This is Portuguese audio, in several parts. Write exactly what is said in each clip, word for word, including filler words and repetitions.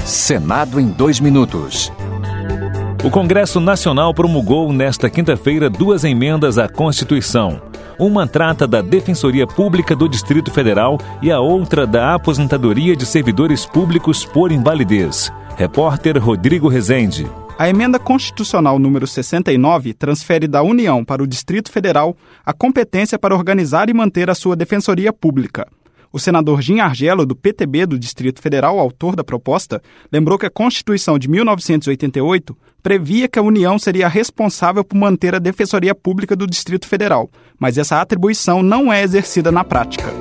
Senado em dois minutos. O Congresso Nacional promulgou nesta quinta-feira duas emendas à Constituição. Uma trata da Defensoria Pública do Distrito Federal e a outra da aposentadoria de servidores públicos por invalidez. Repórter Rodrigo Rezende. A emenda constitucional número sessenta e nove transfere da União para o Distrito Federal a competência para organizar e manter a sua Defensoria Pública. O senador Jim Argelo, do P T B do Distrito Federal, autor da proposta, lembrou que a Constituição de mil novecentos e oitenta e oito previa que a União seria responsável por manter a Defensoria Pública do Distrito Federal, mas essa atribuição não é exercida na prática.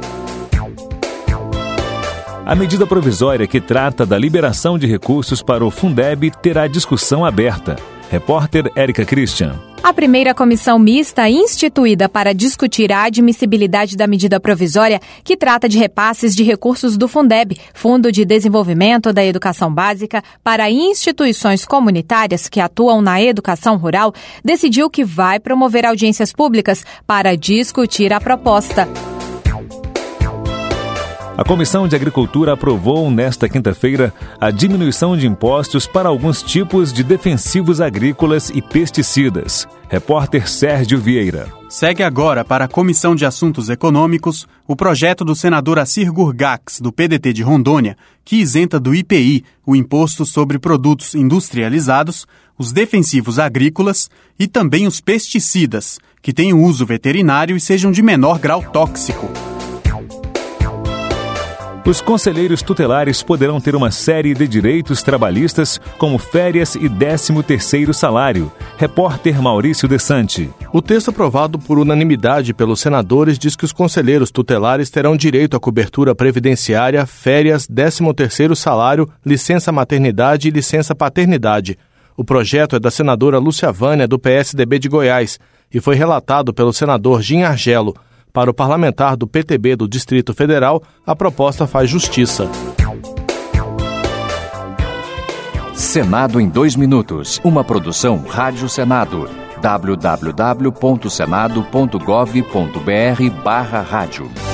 A medida provisória que trata da liberação de recursos para o Fundeb terá discussão aberta. Repórter Érica Christian. A primeira comissão mista instituída para discutir a admissibilidade da medida provisória que trata de repasses de recursos do Fundeb, Fundo de Desenvolvimento da Educação Básica, para instituições comunitárias que atuam na educação rural, decidiu que vai promover audiências públicas para discutir a proposta. A Comissão de Agricultura aprovou nesta quinta-feira a diminuição de impostos para alguns tipos de defensivos agrícolas e pesticidas. Repórter Sérgio Vieira. Segue agora para a Comissão de Assuntos Econômicos o projeto do senador Assir Gurgax, do P D T de Rondônia, que isenta do I P I o imposto sobre produtos industrializados, os defensivos agrícolas e também os pesticidas, que tenham uso veterinário e sejam de menor grau tóxico. Os conselheiros tutelares poderão ter uma série de direitos trabalhistas, como férias e décimo terceiro salário. Repórter Maurício Desante. O texto aprovado por unanimidade pelos senadores diz que os conselheiros tutelares terão direito à cobertura previdenciária, férias, décimo terceiro salário, licença maternidade e licença paternidade. O projeto é da senadora Lúcia Vânia, do P S D B de Goiás, e foi relatado pelo senador Jim Argelo. Para o parlamentar do P T B do Distrito Federal, a proposta faz justiça. Senado em dois minutos. Uma produção Rádio Senado. w w w ponto senado ponto gov ponto b r barra rádio.